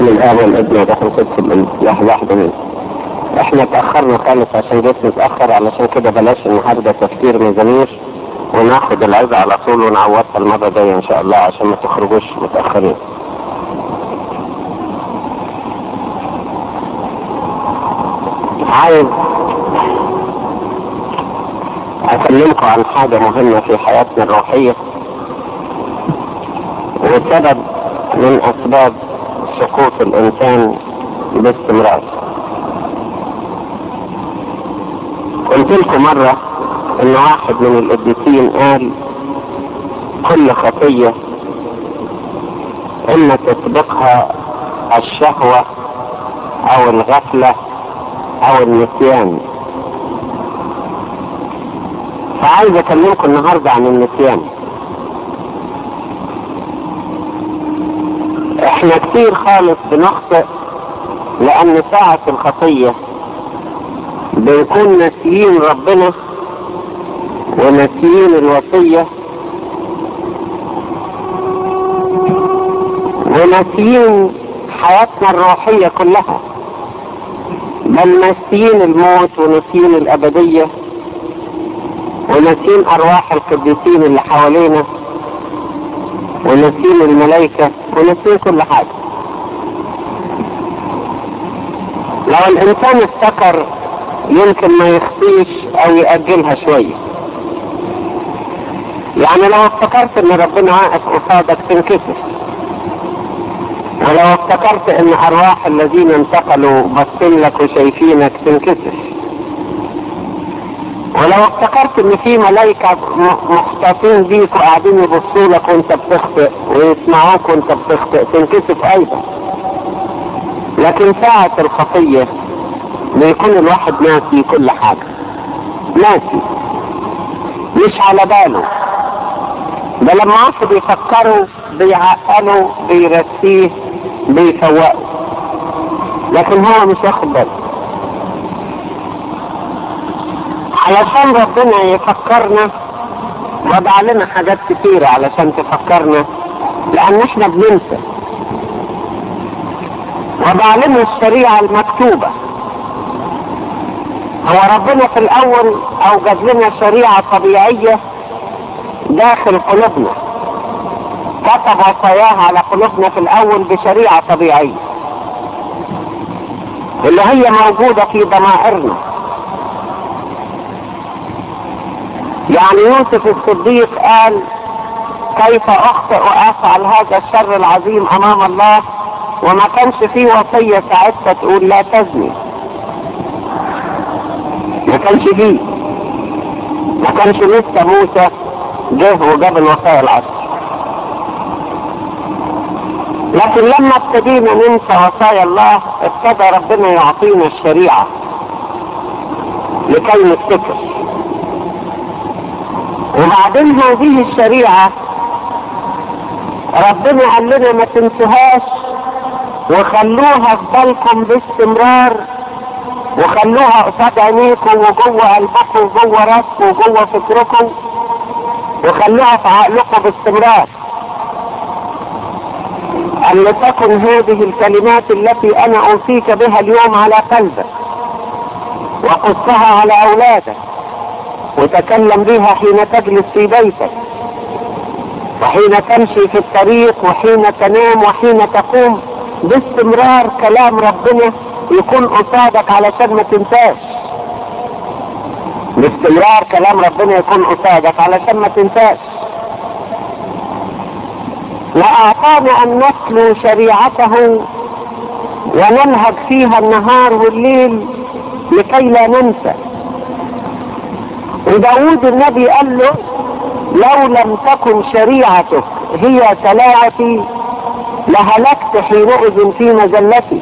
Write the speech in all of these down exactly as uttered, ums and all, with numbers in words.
باسم الآب والابن والروح القدس الإله واحد منه. احنا تأخرنا خالص عشان جيت متأخر، علشان كده بلاش النهارده تفكير مزامير، وناخد العزة على طول ونعوضها المرة الجاية ان شاء الله عشان ما تخرجوش متأخرين. عايز اكلمكم عن حاجة مهمة في حياتنا الروحية، وسبب من اسباب سقوط الانسان باستمرار. قلت لكم مرة ان واحد من القديسين قال كل خطية اما تسبقها الشهوة او الغفلة او النسيان. فعايز اكلمكم النهاردة عن النسيان. احنا كتير خالص بنخطئ لان ساعة الخطية بنكون ناسيين ربنا وناسيين الوصية وناسيين حياتنا الروحية كلها، بل ناسيين الموت وناسيين الأبدية وناسيين أرواح القديسين اللي حوالينا وناسيين الملائكة وناسيين كل حاجة. لو الإنسان افتكر يمكن ما يخطيش أو يأجلها شوية. يعني لو افتكرت ان ربنا واقف قصادك تنكسر، ولو افتكرت ان ارواح الذين انتقلوا باصين لك وشايفينك تنكسر، ولو افتكرت ان في ملائكة مختصين بيك وقاعدين يبصوا لك وانت بتخطئ ويسمعوك وانت بتخطئ تنكسر ايضا. لكن ساعة الخطية بيكون الواحد ناسي كل حاجة، ناسي مش على باله. ده لما واحد يفكروا بيعقلوا بيرسيه بيفوقوا، لكن هو مش واخد باله. علشان ربنا يفكرنا وضع لنا حاجات كتيرة علشان تفكرنا، لان احنا بننسى. وضع لنا الشريعة المكتوبة. هو ربنا في الاول اوجد لنا شريعة طبيعية داخل قلوبنا، كتب وصاياها على قلوبنا في الاول بشريعة طبيعية اللي هي موجودة في ضمائرنا. يعني يوسف الصديق قال كيف اخطئ وافعل هذا الشر العظيم امام الله، وما كانش فيه وصية ساعتها تقول لا تزني، ما كانش فيه، ما كانش لسه موسى جه وجاب الوصايا العشر. لكن لما ابتدينا ننسى وصايا الله ابتدى ربنا يعطينا الشريعة لكي نفتكر. وبعدين هذه الشريعة ربنا قال لنا ما تنسوهاش وخلوها في بالكم باستمرار، وخلوها قصاد عينيكم وجوه قلبكم وجوه راسكم وجوه فكركم، وخلوها في عقلكم باستمرار. أن لتكن هذه الكلمات التي أنا أوصيك بها اليوم على قلبك، وقصها على أولادك، وتكلم بها حين تجلس في بيتك، وحين تمشي في الطريق، وحين تنام، وحين تقوم. باستمرار كلام ربنا يكون قصادك علشان ما تنساش. باستمرار كلام ربنا يكون قصادك علشان ما تنساش. وأعطانا أن نتلو شريعته وننهج فيها النهار والليل لكي لا ننسى. وداود النبي قال له لو لم تكن شريعتك هي تلاوتي لهلكت حينئذ في مجلتي.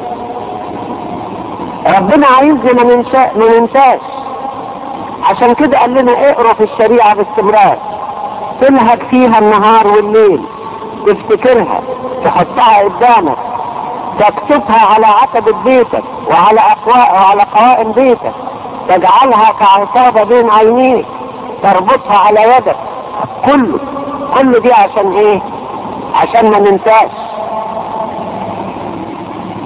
ربنا عايزنا ما ننساش، عشان كده قال لنا اقروا في الشريعة باستمرار، تنهج فيها النهار والليل، تفتكرها، تحطها قدامك، تكتبها على عتبة بيتك وعلى أقواء وعلى قوائم بيتك، تجعلها كعصابة بين عينيك، تربطها على يدك. كله كل دي عشان ايه؟ عشان ما ننساش.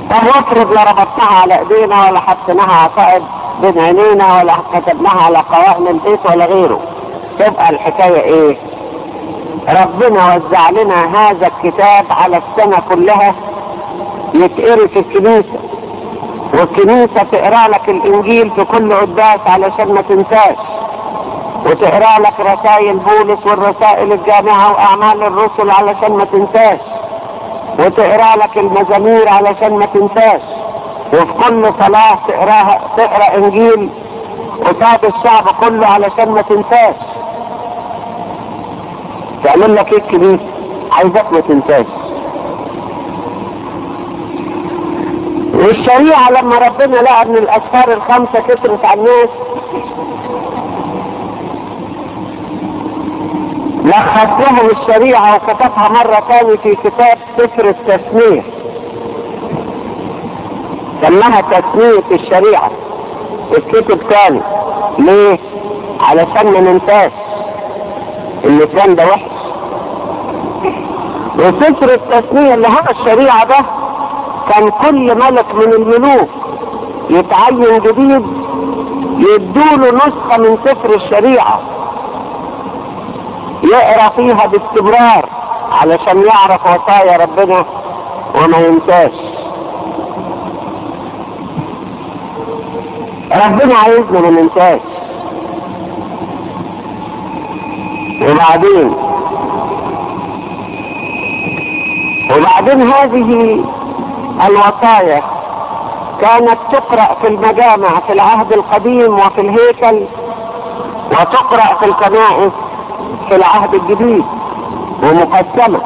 طب افرض لا ربطناها على ايدينا ولا حطيناها عقائد بين عينينا ولا كتبناها على قوائم البيت ولا غيره، تبقى الحكاية ايه؟ ربنا وزع لنا هذا الكتاب على السنة كلها يتقري في الكنيسة، والكنيسة تقرأ لك الانجيل في كل قداس علشان ما تنساش، وتقرأ لك رسائل بولس والرسائل الجامعة واعمال الرسل علشان ما تنساش، وتقرأ لك المزامير علشان ما تنساش، وفي كل صلاة تقرأ تقرأ انجيل قصاد الشعب كله علشان ما تنساش. تعمل لك ايه الكنيسة؟ عايزك ما تنساش. والشريعة لما ربنا لقى ان الاسفار الخمسة كترت على الناس لخص لهم الشريعة وكتبها مرة تاني في كتاب سفر التثنية، سماها تثنية الشريعة، الكتب تاني. ليه؟ علشان ما ننساش النسيان ده وحش. وسفر التثنية اللي هو الشريعة ده كان كل ملك من الملوك يتعين جديد يدوله نسخة من سفر الشريعة يقرأ فيها باستمرار علشان يعرف وصايا ربنا وما ينساش. ربنا عايزنا ما ننساش. وبعدين وبعدين هذه الوصايا كانت تقرأ في المجامع في العهد القديم وفي الهيكل، وتقرأ في الكنائس في العهد الجديد ومقسمة.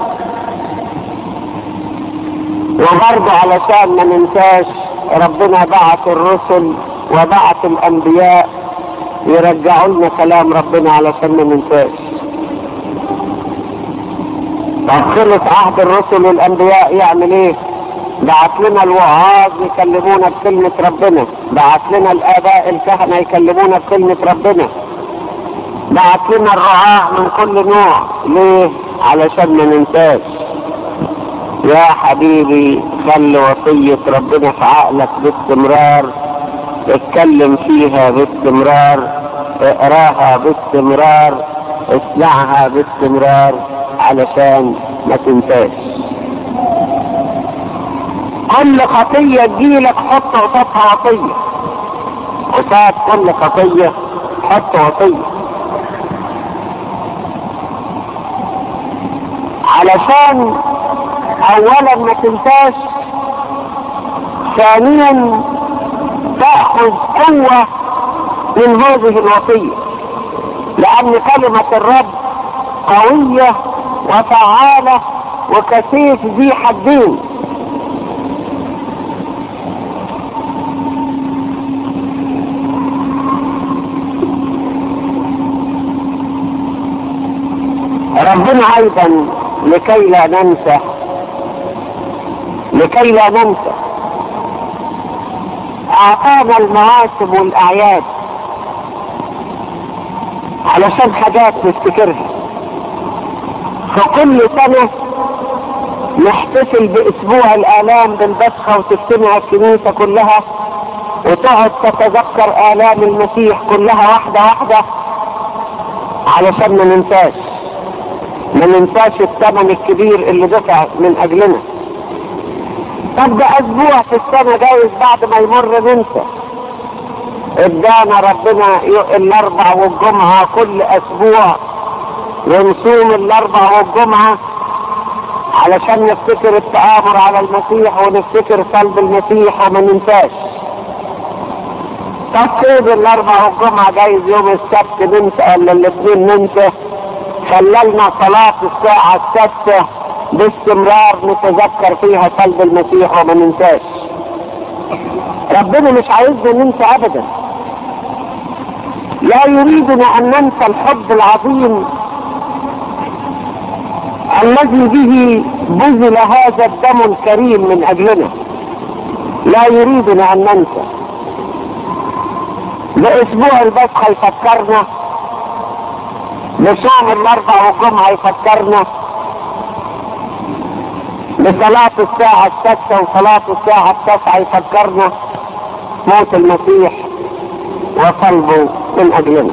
وبرضه علشان ما ننساش ربنا بعث الرسل وبعث الانبياء يرجعوا لنا كلام ربنا علشان ما ننساش. طب خلص عهد الرسل والانبياء يعمل ايه؟ بعث لنا الوعاظ يكلمونا بكلمة ربنا، بعث لنا الاباء الكهنة يكلمونا بكلمة ربنا، بعث لنا الرعاة من كل نوع. ليه؟ علشان ما ننساش. يا حبيبي خلي وصية ربنا في عقلك باستمرار، اتكلم فيها باستمرار، اقراها باستمرار، اسمعها باستمرار علشان ما تنساش. كل خطية تجيلك حط قصادها وصية، قصاد كل خطية حط وصية علشان اولا ما تنساش، ثانيا تأخذ قوة من هذه الوصية، لأن كلمة الرب قوية وفعالة وكسيف ذي حدين. ربنا أيضا لكي لا ننسى لكي لا ننسى أعطانا المواسم والأعياد علشان حاجات نفتكرها. فكل سنة نحتفل بأسبوع الآلام بالبسخة وتجتمع الكنيسة كلها وتقعد تتذكر آلام المسيح كلها واحدة واحدة علشان ما ننساش ما ننساش الثمن الكبير اللي دفع من أجلنا. طب ده أسبوع في السنة جايز بعد ما يمر ننسى. ادانا ربنا الأربع والجمعة كل أسبوع ونصوم الأربع والجمعة علشان نفتكر التآمر على المسيح ونفتكر صلب المسيح وما ننساش. طب كده الأربع والجمعة جايز يوم السبت ننسى ولا الاثنين ننسى. خللنا صلاة الساعة السادسة باستمرار نتذكر فيها صلب المسيح وما ننساش. ربنا مش عايزنا ننسى ابدا، لا يريدنا ان ننسى الحب العظيم الذي به بذل هذا الدم الكريم من اجلنا. لا يريدنا ان ننسى. باسبوع البسخة يفكرنا، بصوم الاربع والجمعة يفكرنا، بصلاة الساعة السادسة وصلاة الساعة التاسعة يفكرنا موت المسيح وصلبه من أجلنا.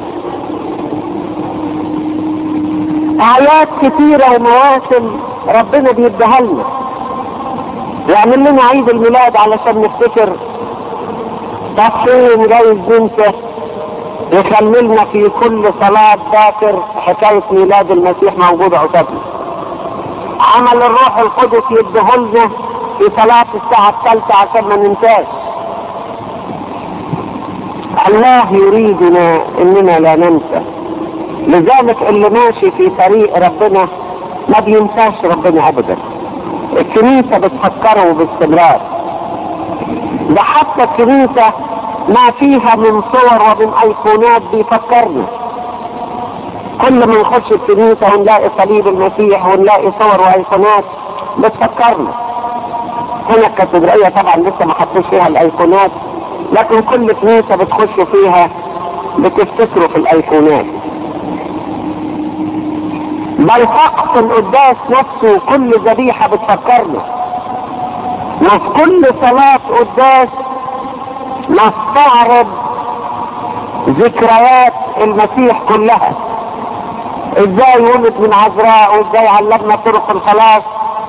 أعياد كثيرة ومواسم ربنا بيديها لنا، يعمل لنا عيد الميلاد علشان نفتكر تصويم جايز ننسى، يخلي لنا في كل صلاة باكر حكاية ميلاد المسيح موجودة قصادنا. عمل الروح القدس يديهولنا في صلاة الساعة الثالثة عشان ما ننساش. الله يريدنا اننا لا ننسى، لذلك اللي ماشي في طريق ربنا ما بينساش ربنا ابدا. الكنيسة بتفكره باستمرار، ده حتى الكنيسة ما فيها من صور ومن ايقونات بيفكرنا. كل ما نخش الكنيسة ونلاقي صليب المسيح ونلاقي صور وايقونات بتفكرنا. هنا الكاتدرائية طبعا لسه ما حطوش فيها الايقونات، لكن كل كنيسة بتخش فيها بتفتكروا في الايقونات. بل طقس القداس نفسه كل ذبيحة بتفكرنا، وفي كل صلاة قداس نستعرض ذكريات المسيح كلها، ازاي ولد من عذراء، وازاي علمنا طرق الخلاص،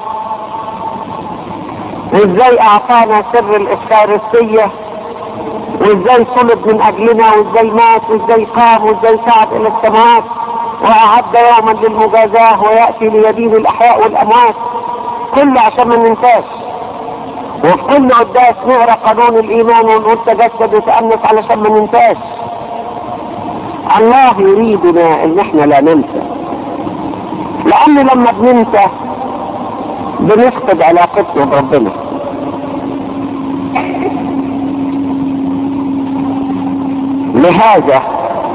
وازاي اعطانا سر الافخارستية، وازاي صلب من اجلنا، وازاي مات، وازاي قام، وازاي صعد الى السماوات واعد يوما للمجازاه وياتي ليدين الاحياء والاموات، كله عشان ما ننساش. وفي كل قداس نقرا قانون الايمان ونقول تجسد وتأنس علشان ما ننساش. الله يريدنا ان احنا لا ننسى، لان لما بننسى بنفقد علاقتنا بربنا. لهذا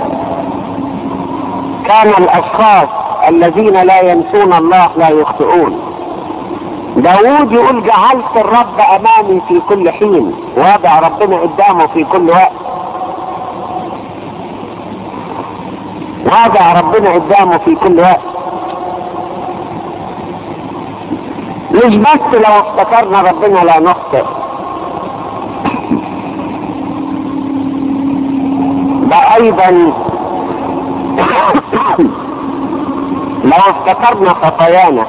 كان الاشخاص الذين لا ينسون الله لا يخطئون. داود يقول جعلت الرب امامي في كل حين، وضع ربنا قدامه في كل وقت، وضع ربنا قدامه في كل وقت. مش بس لو افتكرنا ربنا لا نخطئ، ده ايضا لو افتكرنا خطايانا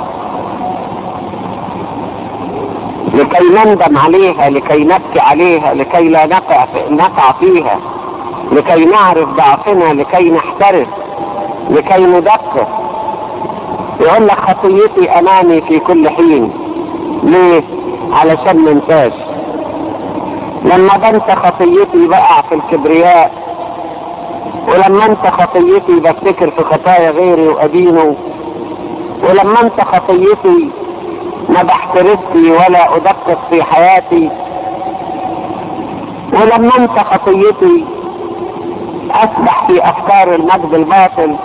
لكي نندم عليها، لكي نبكي عليها، لكي لا نقع نقع فيها، لكي نعرف ضعفنا، لكي نحترس، لكي ندقق. يقول لك خطيتي امامي في كل حين. ليه؟ علشان ما انساش. لما بنسى خطيتي بقع في الكبرياء، ولما انت خطيتي بفتكر في خطايا غيري وادينه، ولما انت خطيتي ما بحترسي ولا ادقق في حياتي، ولما انت خطيتي اسبح في افكار المجد الباطل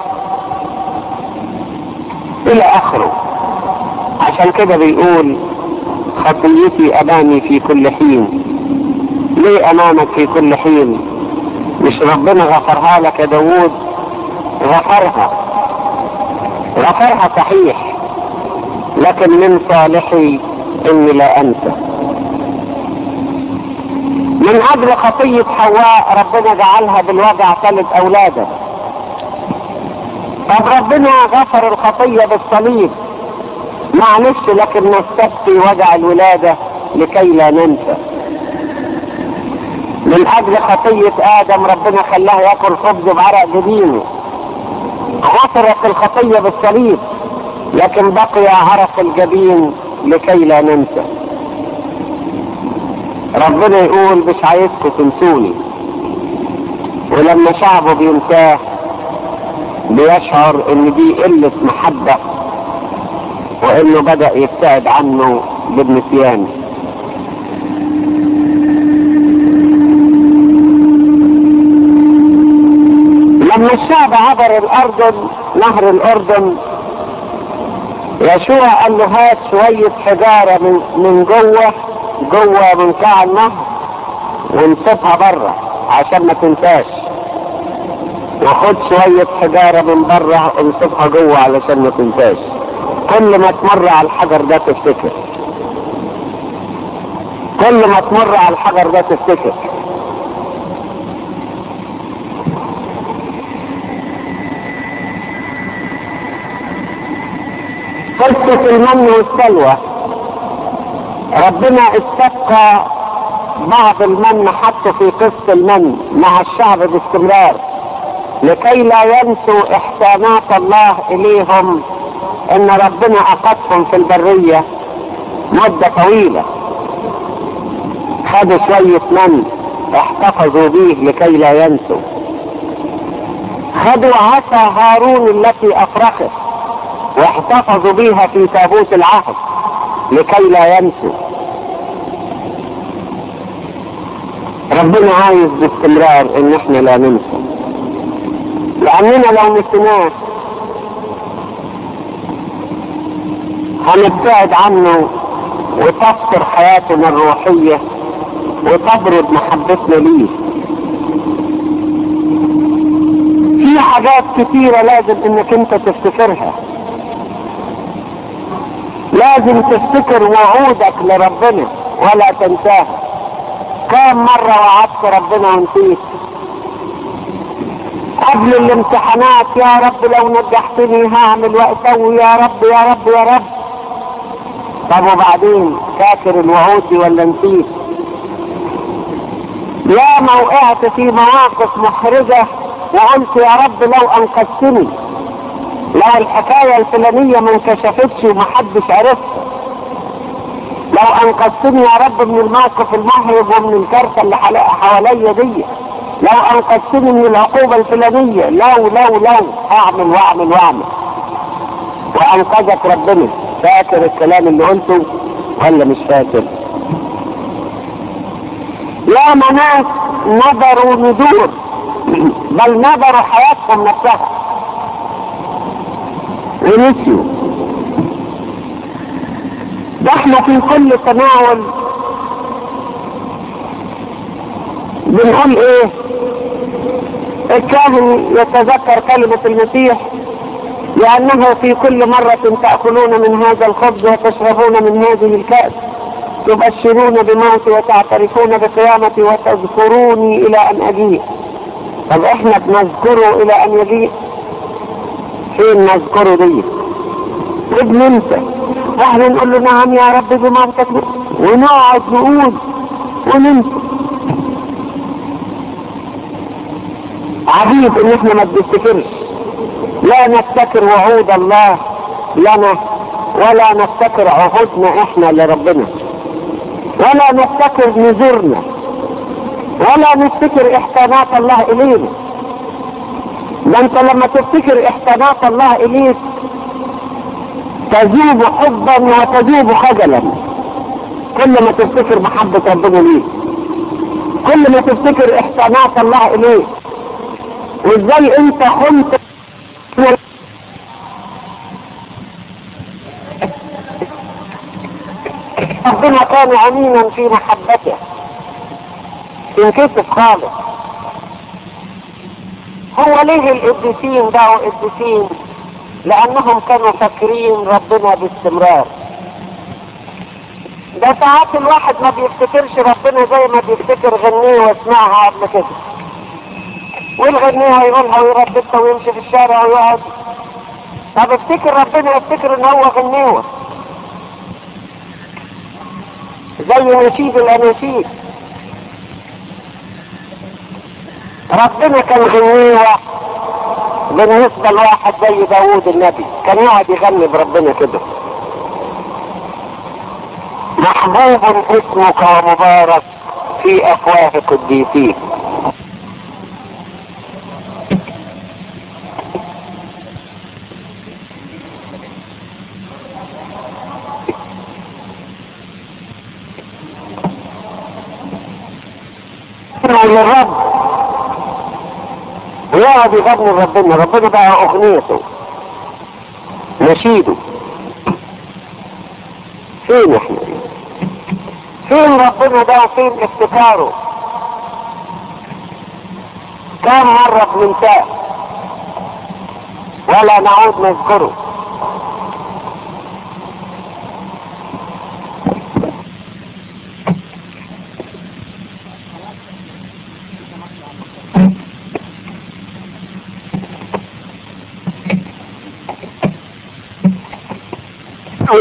الى اخره. عشان كده بيقول خطيتي امامي في كل حين. ليه امامك في كل حين؟ مش ربنا غفرها لك يا داود؟ غفرها غفرها صحيح، لكن من صالحي اني لا انسى. من اجل خطية حواء ربنا جعلها بالوجع ثلاث اولاده. طب ربنا غفر الخطية بالصليب، معلش، لكن نستبقي وجع الولادة لكي لا ننسى. من اجل خطية ادم ربنا خلاه ياكل خبز بعرق جبينه، غفرت الخطية بالصليب، لكن بقي عرق الجبين لكي لا ننسى. ربنا يقول مش عايزكم تنسوني، ولما شعبه بينساه بيشعر ان دي قلة محبة، وانه بدأ يبتعد عنه بالنسيان. لما الشعب عبر الاردن، نهر الاردن، يشوع قال له هات شوية حجارة من, من جوه جوه منقاع النهر ونصفها بره عشان ما تنساش، وخد شوية حجارة من بره ونصفها جوه علشان ما تنساش. كل ما تمر على الحجر ده تفتكر، كل ما تمر على الحجر ده تفتكر. قصة المن والسلوى، ربنا استبقى بعض المن حتى في قصة المن مع الشعب باستمرار لكي لا ينسوا احسانات الله اليهم، ان ربنا اقتهم في البرية مدة طويلة. خدوا شوية من احتفظوا به لكي لا ينسوا. خدوا عصا هارون التي افرخت واحتفظوا بها في تابوت العهد لكي لا ينسوا. ربنا عايز باستمرار ان احنا لا ننسى، لاننا لو نسيناه هنبتعد عنه وتفقر حياتنا الروحية وتبرد محبتنا ليه. في حاجات كتيرة لازم انك انت تفتكرها، لازم تفتكر وعودك لربنا ولا تنساها. كم مرة وعدت ربنا ونسيت؟ قبل الامتحانات يا رب لو نجحتني هعمل واسوي، يا رب يا رب يا رب. طب وبعدين فاكر الوعود دي ولا نسيت؟ يا ما وقعت في مواقف محرجة وقلت يا رب لو انقذتني، لو الحكاية الفلانية ما انكشفتش ومحدش عرفها، لو انقذتني يا رب من الموقف المحرج ومن الكارثة اللي حواليا دي، لو انقذتني من العقوبة الفلانية، لو لو لو اعمل واعمل واعمل وانقذك ربنا. فاكر الكلام اللي قلته ولا مش فاكر؟ يا ناس نظروا ندور بل نظروا حياتهم نفسها ونسيوا. ده احنا في كل تناول بنقول ايه؟ الكاهن يتذكر كلمة المسيح لأنه في كل مرة تأكلون من هذا الخبز وتشربون من هذه الكأس تبشرون بموتي وتعترفون بقيامتي وتذكروني إلى أن أجيء. طب احنا بنذكره إلى أن يجيء؟ فين نذكره دي؟ ابن انت واحنا نقول له نعم يا رب بموتك ونقعد نقول وننسى. عجيب ان احنا ما بنفتكرش، لا نفتكر وعود الله لنا ولا نفتكر عهودنا احنا لربنا ولا نفتكر نذورنا ولا نفتكر احسانات الله الينا. ده انت لما تفتكر احسانات الله اليك تذوب حبا وتذوب خجلا. كل ما تفتكر محبة ربنا ليك، كل ما تفتكر احسانات الله اليك وازاي انت خنت ربنا كان امينا في محبته تنكسف خالص. هو ليه القديسين بقوا قديسين؟ لانهم كانوا فاكرين ربنا باستمرار. ده ساعات الواحد ما بيفتكرش ربنا زي ما بيفتكر غنية واسمعها قبل كده، والغنية هيقولها ويرددها ويمشي في الشارع ويقعد. طب افتكر ربنا يفتكر ان هو غنيوة زي نشيد الاناشيد. ربنا كان غنيوة بالنسبة لواحد زي داوود النبي، كان يقعد يغني بربنا كده: محبوب اسمك ومبارك في افواه قديسيك. للرب ويقعد يغني ربنا، ربنا بقى اغنيته نشيده. فين احنا؟ فين ربنا ده وفين افتكاره؟ كم مرة بننساه ولا نعود نذكره.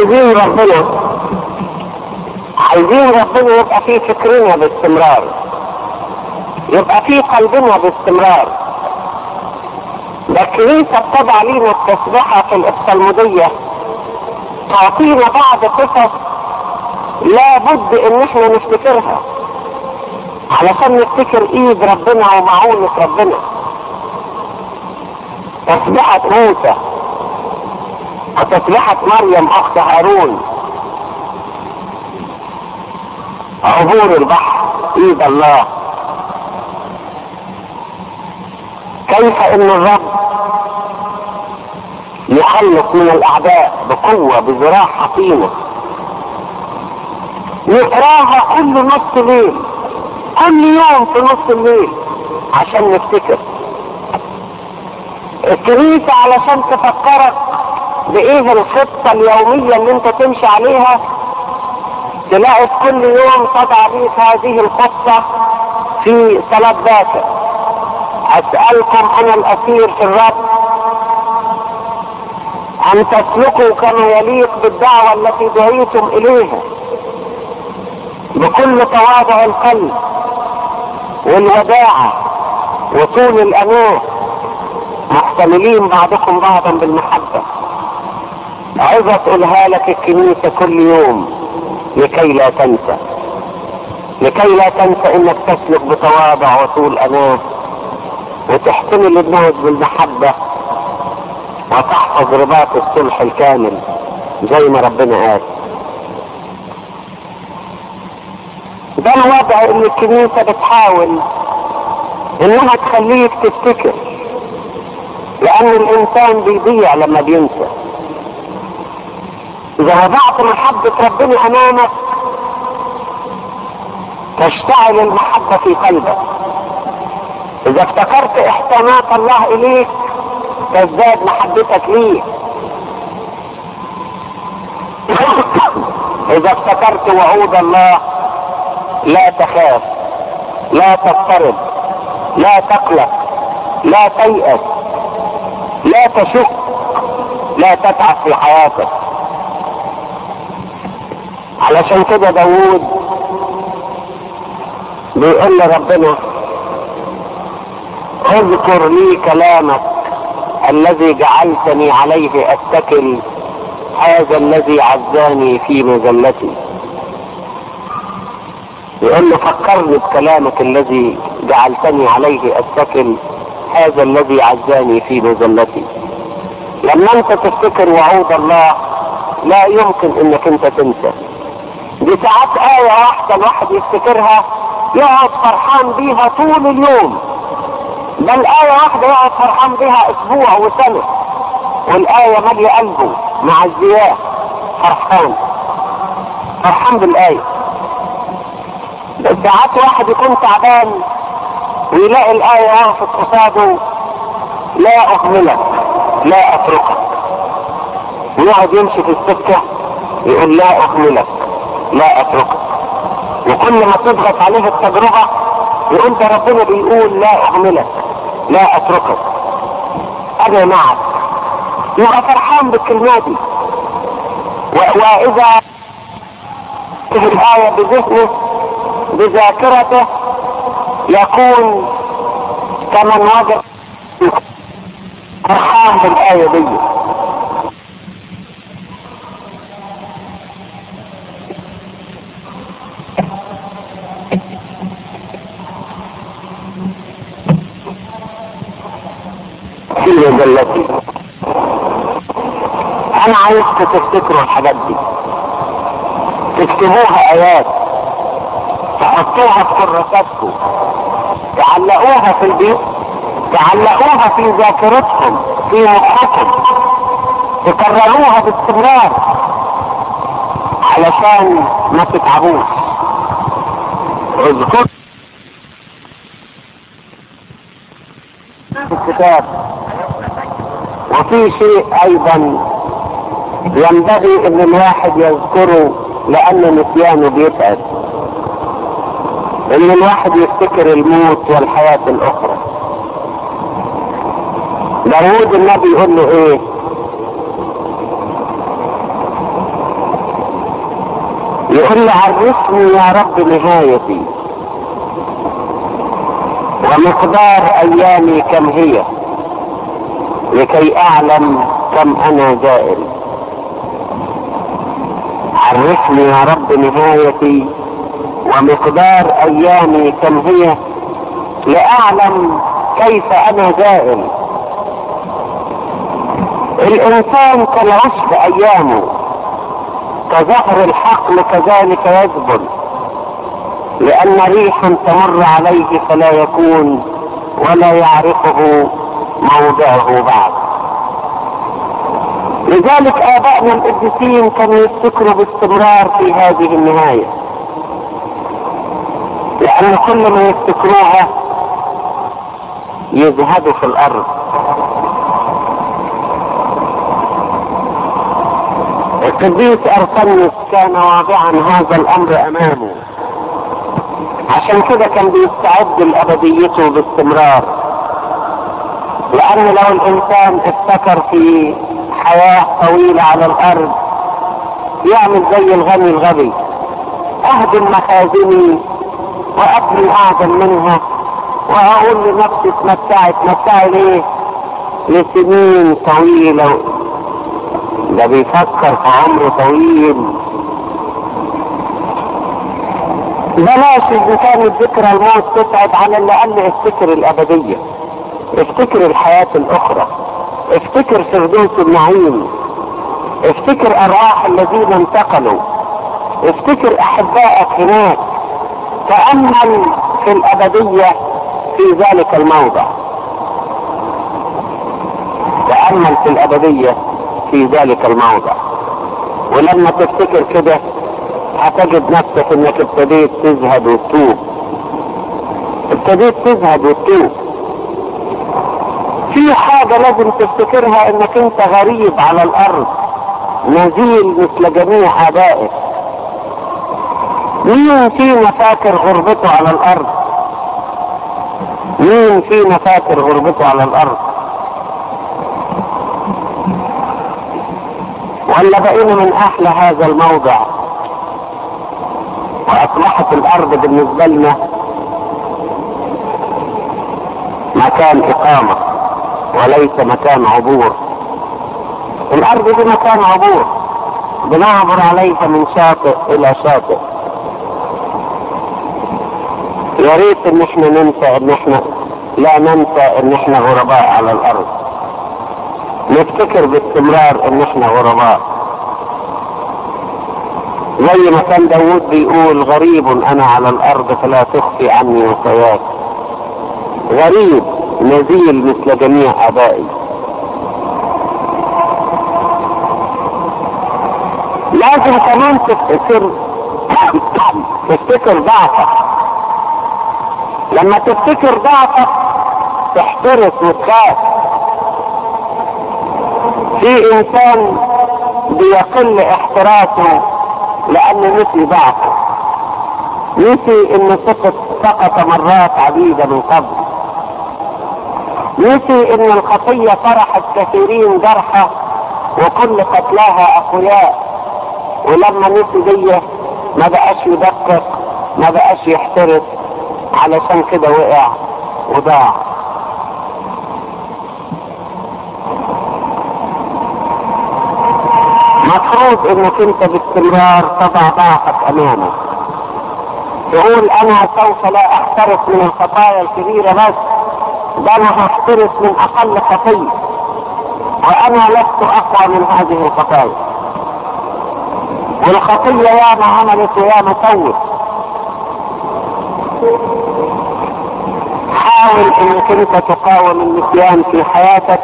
عايزين ربنا عايزين ربنا يبقى في فكرنا باستمرار، يبقى في قلبنا باستمرار. ده الكنيسة بتضع لينا التسبيحة في الإبصالمودية، تعطينا بعض قصص لابد ان احنا نفتكرها علشان نفتكر ايد ربنا ومعونة ربنا. تسبيحة موسى وتسبيحة مريم اخت هارون، عبور البحر ايد الله. كيف ان الرب يخلص من الاعداء بقوة بذراع حصينة. نقراها كل نص ليل، كل يوم في نص الليل عشان نفتكر. الكنيسة علشان تفكرك بايه الخطة اليومية اللي انت تمشي عليها، تلاقي كل يوم تضع ليك هذه الخطة في صلاة باكر. اسألكم انا الاسير في الرب ان تسلكوا كما يليق بالدعوة التي دعيتم اليها بكل تواضع القلب والوداعة وطول الأناة، محتملين بعضكم بعضا بالمحبة. عايزة تقولها لك الكنيسة كل يوم لكي لا تنسى، لكي لا تنسى انك تسلك بتواضع وطول أناة وتحتمل الناس بالمحبة وتحفظ رباط الصلح الكامل زي ما ربنا قال. ده الوضع اللي الكنيسة بتحاول انها تخليك تفتكر، لان الانسان بيضيع لما بينسى. اذا وضعت محبة ربنا امامك تشتعل المحبة في قلبك. اذا افتكرت احسانات الله اليك تزداد محبتك ليه. اذا افتكرت وعود الله لا تخاف، لا تضطرب، لا تقلق، لا تيأس، لا تشك، لا تتعب في حياتك. علشان كده داوود بيقول لربنا اذكر لي كلامك الذي جعلتني عليه اتكل، هذا الذي عزاني في مذلتي. يقول له فكرني بكلامك الذي جعلتني عليه اتكل، هذا الذي عزاني في مذلتي. لما انت تفتكر وعود الله لا يمكن انك انت تنسى. دي ساعات آية واحدة الواحد يفتكرها يقعد فرحان بيها طول اليوم، بل آية واحدة يقعد فرحان بيها اسبوع وسنة، والآية مالية قلبه مع الزياء فرحان فرحان بالآية. ساعات واحد يكون تعبان ويلاقي الآية وقفت قصاده لا أهملك لا أتركك، ويقعد يمشي في السكة يقول لا أهملك لا أتركك. وكل ما تضغط عليه التجربة يقول ده ربنا بيقول لا أهملك لا أتركك أنا معك. يبقى فرحان بالكلمات دي. وإذا تجد الآية بذهنه بذاكرته يكون كمن وجد فرحان بالآية دي. في مجلتي انا عايزكم تفتكروا الحاجات دي، تكتبوها ايات، تحطوها في كراساتكم، تعلقوها في البيت، تعلقوها في ذاكرتكم في مخكم، تكرروها باستمرار علشان ما تتعبوش. اذكروا في الكتاب. وفي شيء ايضا ينبغي ان الواحد يذكره لان نسيانه بيتعب، ان الواحد يفتكر الموت والحياة الاخرى. داود النبي يقول له ايه؟ يقول لي عرفني يا رب نهايتي ومقدار ايامي كم هي لكي اعلم كم انا زائل. عرفني يا رب نهايتي ومقدار ايامي كم هي لاعلم كيف انا زائل. الانسان كالعشب ايامه كزهر الحقل كذلك يذبل، لان ريحا تمر عليه فلا يكون ولا يعرفه موضعه بعد. لذلك آبائنا القديسين كانوا يفتكروا باستمرار في هذه النهاية، لأن كل ما يفتكروها يزهدوا في الأرض. القديس أرسنس كان واضعا هذا الأمر أمامه، عشان كده كان بيستعد لأبديته باستمرار. لأن لو الإنسان افتكر في حياة طويلة على الأرض يعمل زي الغني الغبي، أهدم مخازني وأبني أعظم منها وأقول لنفسي اتمتعي اتمتعي ليه؟ لسنين طويلة. ده بيفكر في عمر طويل. بلاش إذا كانت ذكرى الموت تسعد، على الأقل افتكر الأبدية، افتكر الحياة الأخرى، افتكر فردوس النعيم، افتكر أرواح الذين انتقلوا، افتكر أحبائك هناك، تأمل في الأبدية في ذلك الموضع، تأمل في الأبدية في ذلك الموضع. ولما تفتكر كده هتجد نفسك انك ابتديت تزهد وتتوب، ابتديت تزهد وتتوب. في حاجة لازم تفتكرها، انك انت غريب على الارض، نزيل مثل جميع ابائك. مين فينا فاكر غربته على الارض؟ مين فينا فاكر غربته على الارض؟ ولا بقينا من اهل هذا الموضع واصبحت الارض بالنسبة لنا مكان اقامة وليس مكان عبور. الارض دي مكان عبور بنعبر عليها من شاطئ الى شاطئ. يا ريت ان احنا ننسى ان احنا لا ننسى ان احنا غرباء على الارض، نفتكر باستمرار ان احنا غرباء. زي ما كان داود بيقول غريب انا على الارض فلا تخفي عني وصاياك. غريب نزيل مثل جميع ابائي. لازم كمان تفتكر تفتكر ضعفك. لما تفتكر ضعفك تحترس وتخاف. في انسان بيقل احتراسه لانه نسي ضعفه، نسي انه سقط سقط مرات عديدة من قبل، نسي ان الخطية فرحت كثيرين جرحى وكل قتلاها اقوياء. ولما نسي ديه ما بقاش يدقق، ما بقاش يحترس، علشان كده وقع وضاع. مفروض انك انت باستمرار تضع ضعفك امامك، تقول انا سوف لا احترس من الخطايا الكبيرة بس، ده انا هحترس من اقل خطية، وانا لست اقوى من هذه الخطايا. والخطية ياما عملت وياما سوت. حاول انك انت تقاوم النسيان في حياتك،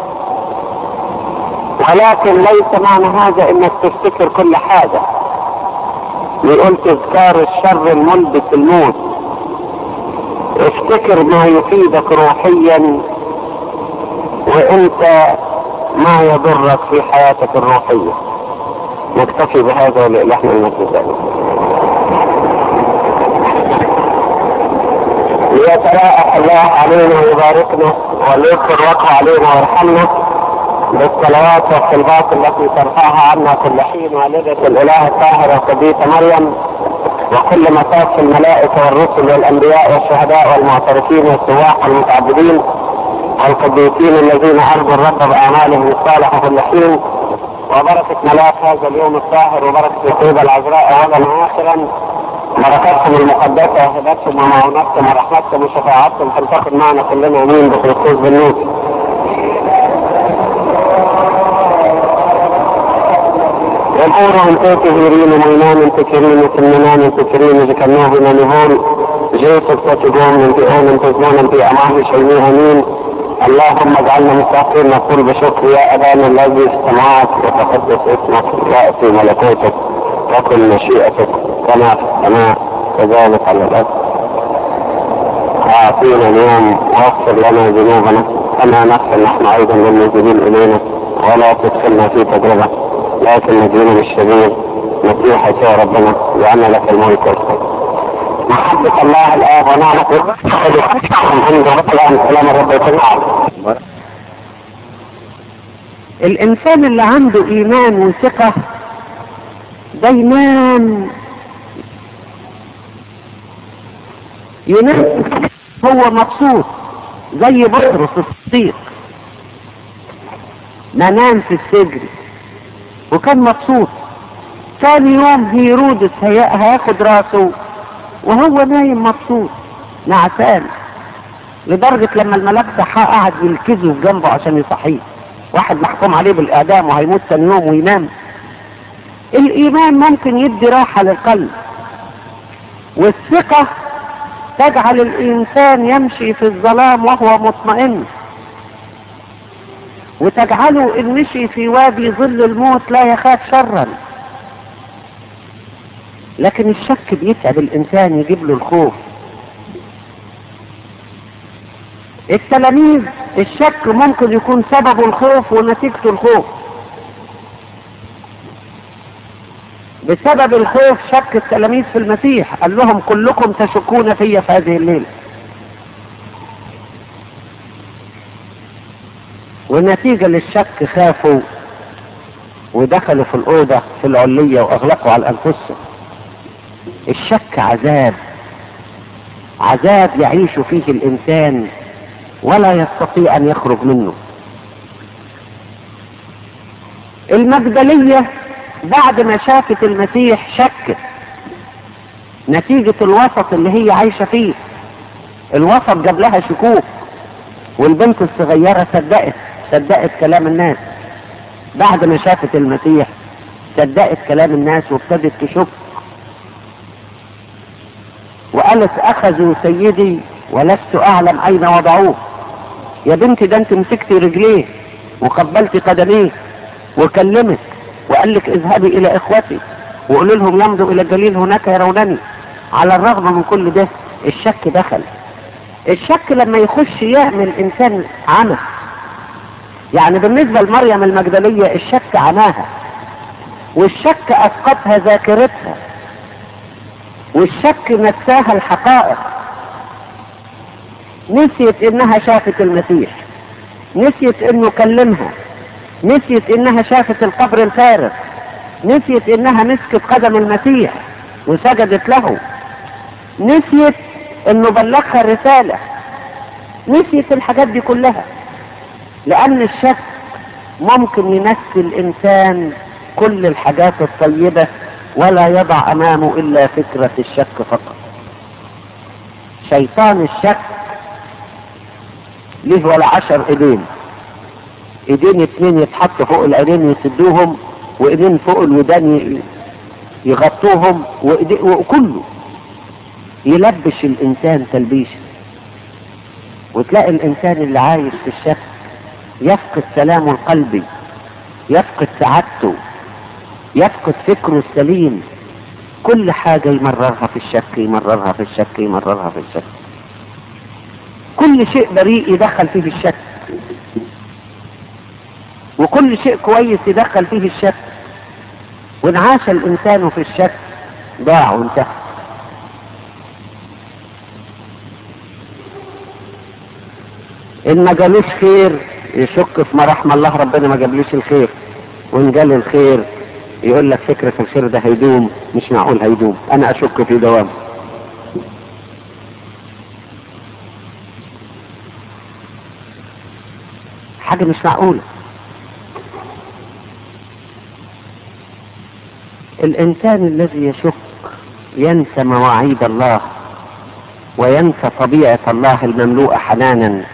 ولكن ليس معنى هذا انك تفتكر كل حاجة. يقول تذكار الشر الملبس الموت. افتكر ما يفيدك روحيا وانت ما يضرك في حياتك الروحية. نكتفي بهذا لإلحنا المسجد. ليتراءى الله علينا ويباركنا وليكثر وقع علينا ويرحمنا. بالصلوات والطلبات التي ترفعها عنا كل حين والدة الإله الطاهرة القديسة مريم، وكل مصاف الملائكة والرسل والأنبياء والشهداء والمعترفين والسواح والمتعبدين والقديسين الذين أرضوا الرب بأعمالهم الصالحة كل حين، وبركة ملاك هذا اليوم الطاهر وبركة الطيبة العذراء أولا وآخرا، بركاتكم المقدسة وهبتكم ومعونتكم ورحمتكم وشفاعتكم تلتقي معنا كلنا امين بخصوص بالنوت. والأورهم تكهيرين ومينان تكرين سمنان تكرين ذكرناه بمنهول جيسك تتقوم من بئون تزمون بأمام شيئين امين. اللهم اجعلنا مستحقين نقول بشكر يا أبانا الذي في السماوات وتقدس اسمك ويأتي ملكوتك وكن مشيئتك كما في السماء كذلك على الأرض. أعطينا اليوم واغفر لنا ذنوبنا كما نغفر نحن أيضا للمذنبين إلينا، ولا تدخلنا في تجربة لكن نجينا من الشرير. مسيحك يا ربنا لأن لك الملك والحكم. محبة الله الآب ونعمة سلام الرب يكون معنا. الإنسان اللي عنده إيمان وثقة دايما ينام هو مبسوط زي بطرس الصديق، ما نام في السجن وكان مبسوط. ثاني يوم هيرودس هياخد راسه وهو نايم مبسوط نعسان، لدرجة لما الملاك صحاه قعد يلكزه في جنبه عشان يصحيه. واحد محكوم عليه بالإعدام وهيموت ثاني يوم وينام. الإيمان ممكن يدي راحة للقلب، والثقة تجعل الإنسان يمشي في الظلام وهو مطمئن، وتجعله إن مشي في وادي ظل الموت لا يخاف شرا. لكن الشك بيتعب الإنسان، يجيب له الخوف. التلاميذ الشك ممكن يكون سببه الخوف ونتيجته الخوف. بسبب الخوف شك التلاميذ في المسيح، قال لهم كلكم تشكون فيا في هذه الليلة. ونتيجة للشك خافوا ودخلوا في الأوضة في العلية وأغلقوا على أنفسهم. الشك عذاب، عذاب يعيش فيه الإنسان ولا يستطيع أن يخرج منه. المجدلية بعد ما شافت المسيح شكت نتيجة الوسط اللي هي عايشة فيه. الوسط جاب لها شكوك، والبنت الصغيرة صدقت صدقت كلام الناس. بعد ما شافت المسيح صدقت كلام الناس وابتدت تشك، وقالت أخذوا سيدي ولست أعلم أين وضعوه. يا بنتي ده انت مسكتي رجليه وقبلتي قدميه وكلمت وقال لك اذهبي إلى إخوتي وقولوا لهم يمضوا إلى الجليل هناك يرونني. على الرغم من كل ده الشك دخل. الشك لما يخش يعمل إنسان عمى. يعني بالنسبة لمريم المجدلية الشك عماها، والشك أسقطها ذاكرتها، والشك نساها الحقائق. نسيت انها شافت المسيح، نسيت انه كلمها، نسيت انها شافت القبر الفارغ، نسيت انها مسكت قدم المسيح وسجدت له، نسيت انه بلغها رسالة، نسيت الحاجات دي كلها. لان الشك ممكن ينسي الانسان كل الحاجات الطيبة ولا يضع امامه الا فكرة الشك فقط. شيطان الشك ليه ولا عشر ايدين، ايدين اتنين يتحطوا فوق العينين يسدوهم، وايدين فوق الودان يغطوهم، وكله يلبش الانسان تلبيش. وتلاقي الانسان اللي عايش في الشك يفقد سلامه القلبي، يفقد سعادته، يفقد فكره السليم. كل حاجة يمررها في الشك يمررها في الشك يمررها في الشك. كل شيء بريء يدخل فيه الشك، وكل شيء كويس يدخل فيه الشك. وإن عاش الإنسان في الشك ضاع وانتهى. إن ما جالوش خير يشك في مراحم الله، ربنا ما جابليش الخير، وان جاله الخير يقول لك فكرة الخير ده هيدوم، مش معقول هيدوم، انا اشك في دوام. حاجة مش معقولة. الانسان الذي يشك ينسى مواعيد الله، وينسى طبيعة الله المملوءة حنانا،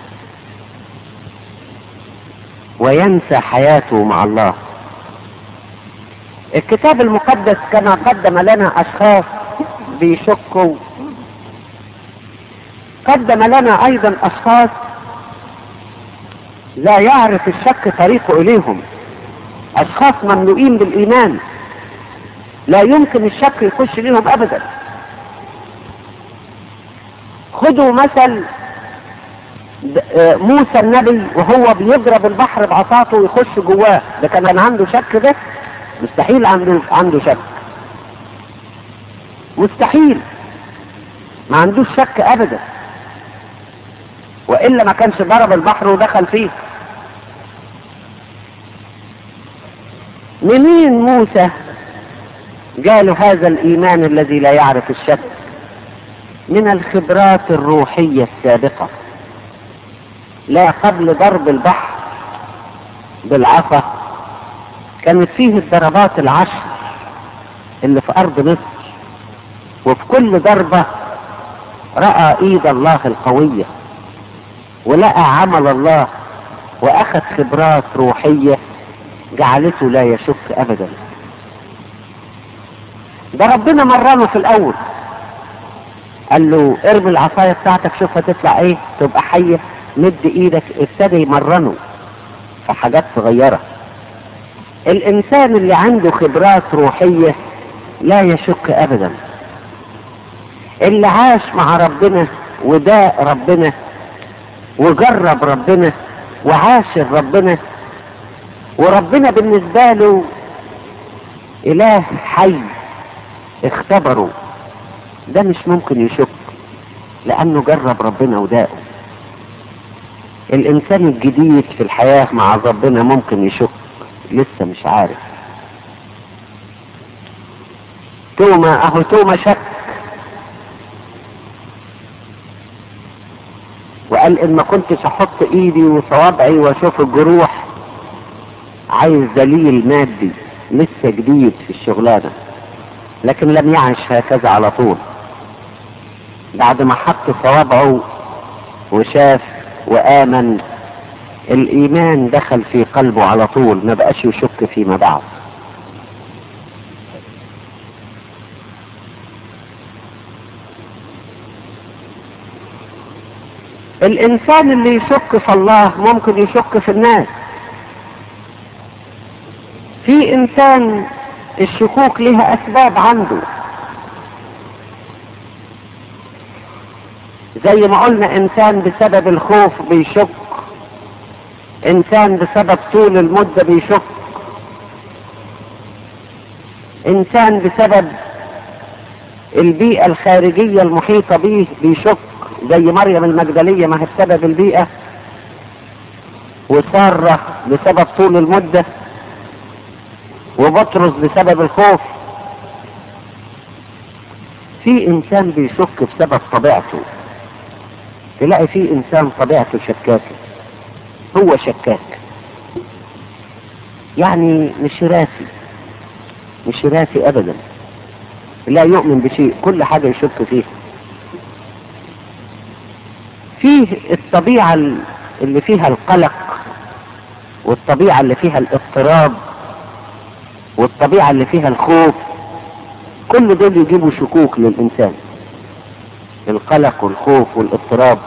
وينسى حياته مع الله. الكتاب المقدس كما قدم لنا اشخاص بيشكوا، قدم لنا ايضا اشخاص لا يعرف الشك طريقه اليهم، اشخاص مملوئين بالايمان لا يمكن الشك يخش ليهم ابدا. خدوا مثل موسى النبي وهو بيضرب البحر بعصاته ويخش جواه، ده كان عنده شك؟ ده مستحيل عنده عنده شك، مستحيل، ما عندوش شك ابدا، والا ما كانش ضرب البحر ودخل فيه. منين موسى جاله هذا الايمان الذي لا يعرف الشك؟ من الخبرات الروحية السابقة. لا قبل ضرب البحر بالعصا كانت فيه الضربات العشر اللي في ارض مصر، وفي كل ضربة رأى ايد الله القوية ولقى عمل الله، واخذ خبرات روحية جعلته لا يشك ابدا. ده ربنا مرنه في الاول، قال له ارمي العصاية بتاعتك شوفها تطلع ايه، تبقى حية، مد ايدك. ابتدى يمرنه في حاجات صغيرة. الانسان اللي عنده خبرات روحية لا يشك ابدا، اللي عاش مع ربنا وداء ربنا وجرب ربنا وعاشر ربنا، وربنا بالنسبة له اله حي اختبره، ده مش ممكن يشك لانه جرب ربنا وداءه. الانسان الجديد في الحياة مع ربنا ممكن يشك، لسه مش عارف. توما اهو توما شك وقال ان ما كنتش احط ايدي وصوابعي واشوف الجروح، عايز دليل مادي، لسه جديد في الشغلانة. لكن لم يعش هكذا على طول، بعد ما حط صوابعه وشاف وآمن، الإيمان دخل في قلبه على طول، ما بقاش يشك فيما بعد. الإنسان اللي يشك في الله ممكن يشك في الناس. في إنسان الشكوك لها أسباب عنده، زي ما قلنا إنسان بسبب الخوف بيشك، إنسان بسبب طول المدة بيشك، إنسان بسبب البيئة الخارجية المحيطة به بيشك، زي مريم المجدلية ما هي بسبب البيئة، وسارة بسبب طول المدة، وبطرس بسبب الخوف. في انسان بيشك بسبب طبيعته، تلاقي في انسان طبيعته شكاكة، هو شكاك، يعني مش راسي مش راسي ابدا، لا يؤمن بشيء، كل حاجة يشك فيها. فيه الطبيعة اللي فيها القلق، والطبيعة اللي فيها الاضطراب، والطبيعة اللي فيها الخوف، كل دول يجيبوا شكوك للإنسان، القلق والخوف والاضطراب.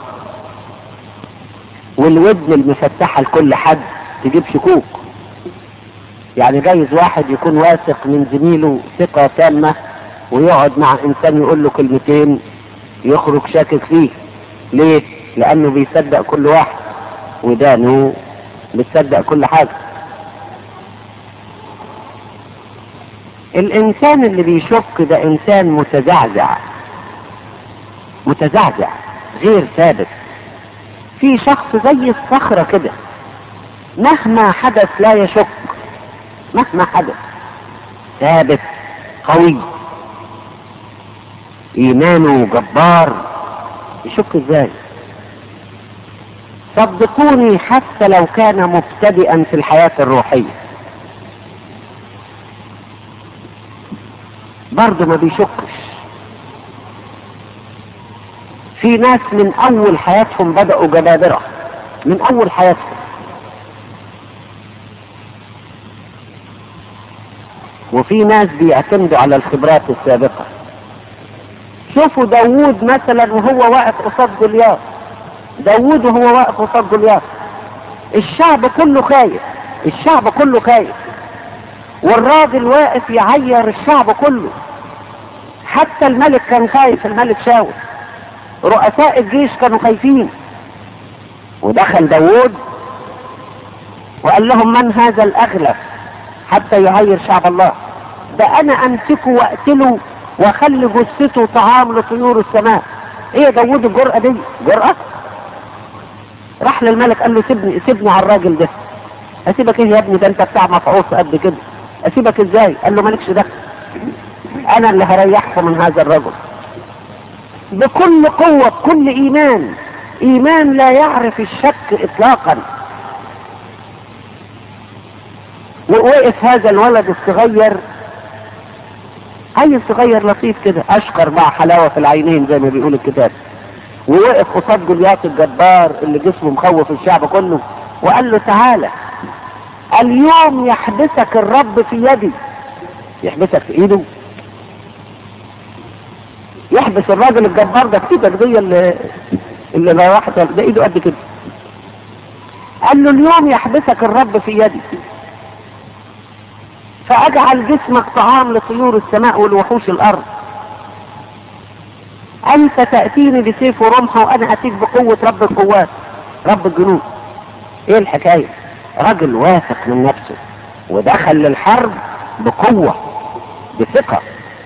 والودن المفتحة لكل حد تجيب شكوك، يعني جايز واحد يكون واثق من زميله ثقة تامة ويقعد مع إنسان يقول له كلمتين يخرج شاكك فيه. ليه؟ لأنه بيصدق كل واحد، ودانه بيصدق كل حاجة. الانسان اللي بيشك ده انسان متزعزع متزعزع غير ثابت. في شخص زي الصخرة كده، مهما حدث لا يشك، مهما حدث ثابت قوي، ايمانه جبار. يشك ازاي؟ صدقوني حتى لو كان مبتدئا في الحياة الروحية برضه ما بيشكش. في ناس من اول حياتهم بدأوا جبابرة، من اول حياتهم. وفي ناس بيعتمدوا على الخبرات السابقة. شوفوا داوود مثلا وهو واقف قصاد جولياث، داوود وهو واقف قصاد جولياث الشعب كله خايف، الشعب كله خايف، والراجل واقف يعير الشعب كله. حتى الملك كان خايف، الملك شاول، رؤساء الجيش كانوا خايفين. ودخل داوود وقال لهم من هذا الأغلب حتى يعير شعب الله؟ ده أنا أمسكه وأقتله وأخلي جثته طعام لطيور السماء. إيه داوود الجرأة دي؟ جرأة؟ راح للملك قال له سيبني سيبني على الراجل ده. أسيبك إيه يا ابني؟ ده أنت بتاع مفعوص قد كده، أسيبك إزاي؟ قال له مالكش دخل، أنا اللي هريحكم من هذا الرجل. بكل قوة، بكل إيمان، إيمان لا يعرف الشك إطلاقا. ووقف هذا الولد الصغير، أي صغير لطيف كده، أشقر مع حلاوة في العينين زي ما بيقول الكتاب، ووقف قصاد جولياث الجبار اللي جسمه مخوف الشعب كله وقال له تعالى اليوم يحبسك الرب في يدي. يحبسك في ايده؟ يحبس الراجل الجبار ده في ايدك دي اللي اللي لا واحد ده ايده قد كده. قال له اليوم يحبسك الرب في يدي فاجعل جسمك طعام لطيور السماء والوحوش الارض. انت تأتيني بسيف ورمح وانا اتيك بقوة رب القوات، رب الجنود. ايه الحكاية؟ رجل واثق من نفسه ودخل للحرب بقوة بثقة.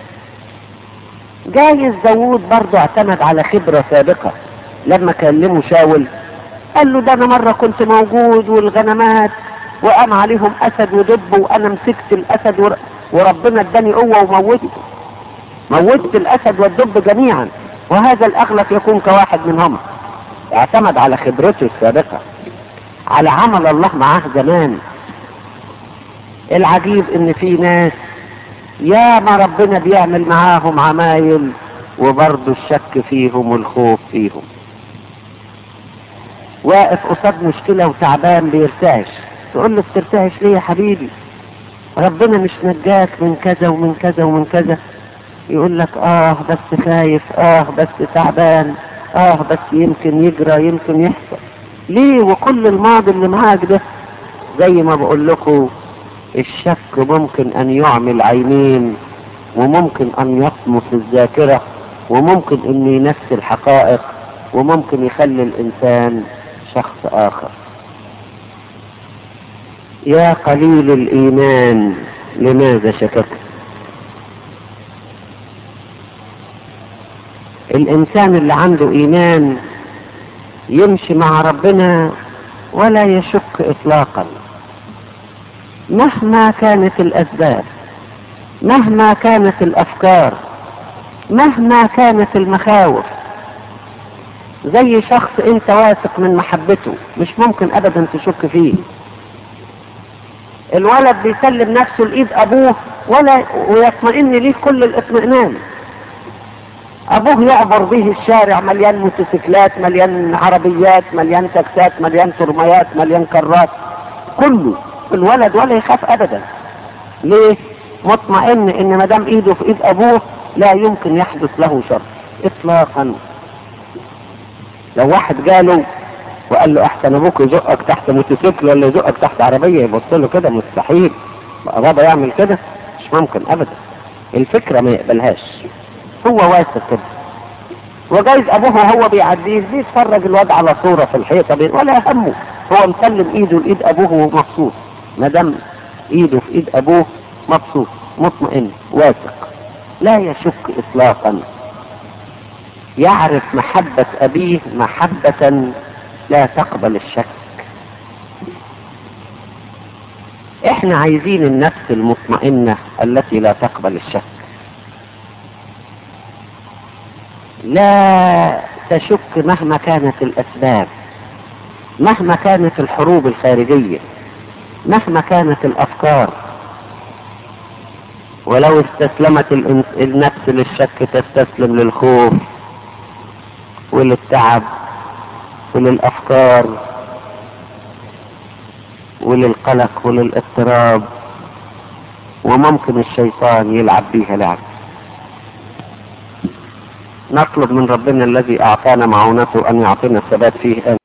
جايز داوود برضه اعتمد على خبرة سابقة. لما كلمه شاول قال له ده انا مرة كنت موجود والغنمات وقام عليهم اسد ودب وانا مسكت الاسد ور... وربنا اداني قوة وموته، موتت الاسد والدب جميعا، وهذا الاغلب يكون كواحد منهم. اعتمد على خبرته السابقة، على عمل الله معاه زمان. العجيب ان في ناس يا ما ربنا بيعمل معاهم عمايل وبرضه الشك فيهم والخوف فيهم. واقف قصاد مشكلة وتعبان بيرتعش، تقول له بترتعش ليه يا حبيبي؟ ربنا مش نجاك من كذا ومن كذا ومن كذا. يقول لك اه بس خايف، اه بس تعبان، اه بس يمكن يجرى، يمكن يحصل. ليه وكل الماضي اللي معاك ده؟ زي ما بقول لكم الشك ممكن ان يعمل عينين، وممكن ان يطمس الذاكرة، وممكن ان ينسي الحقائق، وممكن يخلي الانسان شخص اخر. يا قليل الايمان لماذا شككت؟ الانسان اللي عنده ايمان يمشي مع ربنا ولا يشك اطلاقا، مهما كانت الاسباب، مهما كانت الافكار، مهما كانت المخاوف. زي شخص انت واثق من محبته مش ممكن ابدا تشك فيه. الولد بيسلم نفسه لايد ابوه ولا ويطمئن ليه كل الاطمئنان. ابوه يعبر به الشارع مليان موتوسيكلات، مليان عربيات، مليان تاكسات، مليان ترميات، مليان كرات، كله الولد ولا يخاف ابدا. ليه؟ مطمئن ان ما دام ايده في ايد ابوه لا يمكن يحدث له شر اطلاقا. لو واحد جاله وقال له احسن ابوك يزقك تحت موتوسيكل ولا يزقك تحت عربيه، يبص له كده مستحيل، بابا يعمل كده؟ مش ممكن ابدا. الفكره ما يقبلهاش، هو واثق كده. وجايز ابوه وهو بيعديه بيتفرج الواد على صوره في الحيطه ولا همه، هو مسلم ايده لايد ابوه ومبسوط. ما دام ايده في ايد ابوه مبسوط مطمئن واثق لا يشك اطلاقا. يعرف محبة ابيه محبة لا تقبل الشك. احنا عايزين النفس المطمئنة التي لا تقبل الشك، لا تشك مهما كانت الأسباب، مهما كانت الحروب الخارجية، مهما كانت الأفكار. ولو استسلمت النفس للشك تستسلم للخوف وللتعب وللأفكار وللقلق وللاضطراب، وممكن الشيطان يلعب بيها لعب. نطلب من ربنا الذي أعطانا معونته أن يعطينا الثبات فيه.